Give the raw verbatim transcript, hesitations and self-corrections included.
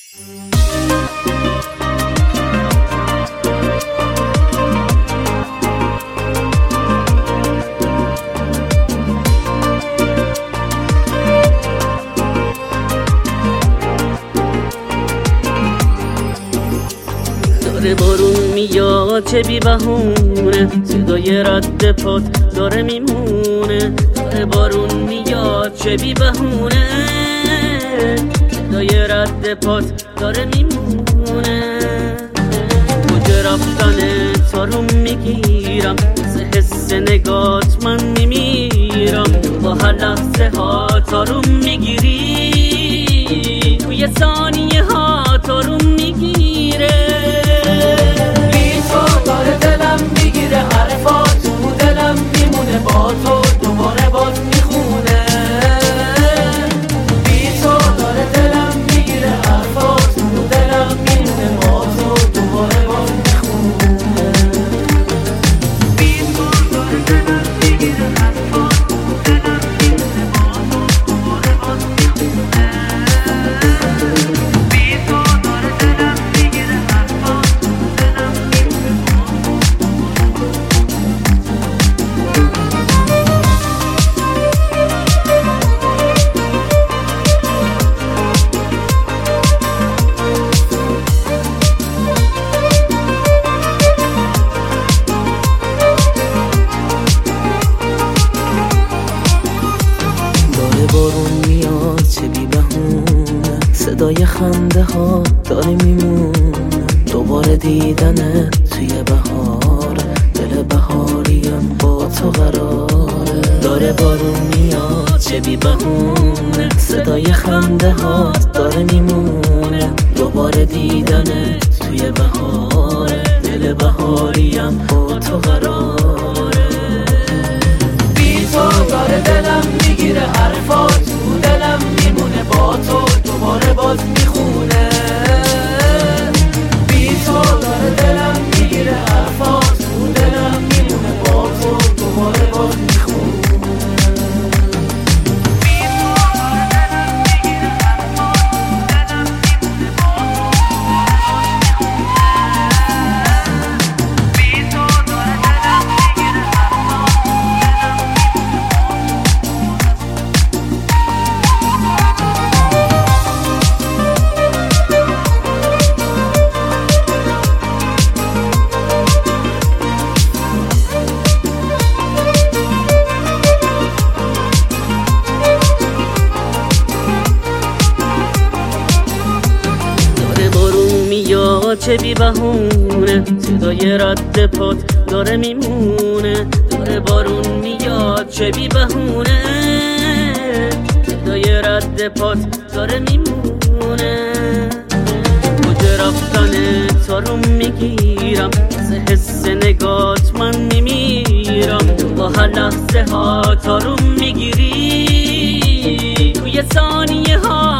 داره بارون میاد چه بی بهونه، صدای رد پات داره میمونه. داره بارون میاد چه بی بهونه، صدای رد پات داره میمونه. کجا رفتنه تارو میگیرم، مثل حس نگات من میمیرم. با هر لحظه ها تارو میگیری، توی ثانیه ها تارو میگیره. بی تو داره دلم میگیره، حرفات تو دلم میمونه، با تو دوباره باز میخونه. بی تو داره دلم میگیره، حرفات تو دلم میمونه، با تو دوباره باز میخونه. بی تو داره دلم میگیره، حرفات تو دلم میمونه، با تو دوباره باز میخونه. بی تو داره دلم میگیره، حرفات تو دلم میمونه، با داره بارون میاد چه بی بهونه، صدای خنده ها داره میمونه. دوباره دیدنه توی بهار، دل بهاریم با تو قراره. داره بارون میاد چه بی بهونه، صدای خنده ها داره میمونه. دوباره دیدنه توی بهار، دل بهاریم با تو قراره. بی تو داره دلم میگیره، حرفات تو دلم میمونه، با تو دوباره باز میخونه. بی تو داره دلم میگیره، حرفات تو دلم میمونه، با تو دوباره باز میخونه. چه بی بهونه، صدای رد پات داره میمونه. داره بارون میاد چه بی بهونه، صدای رد پات داره میمونه. کجا رفتنه تارو میگیرم، مثل حس نگات من میمیرم. با هر لحظه ها تارو میگیری، توی ثانیه ها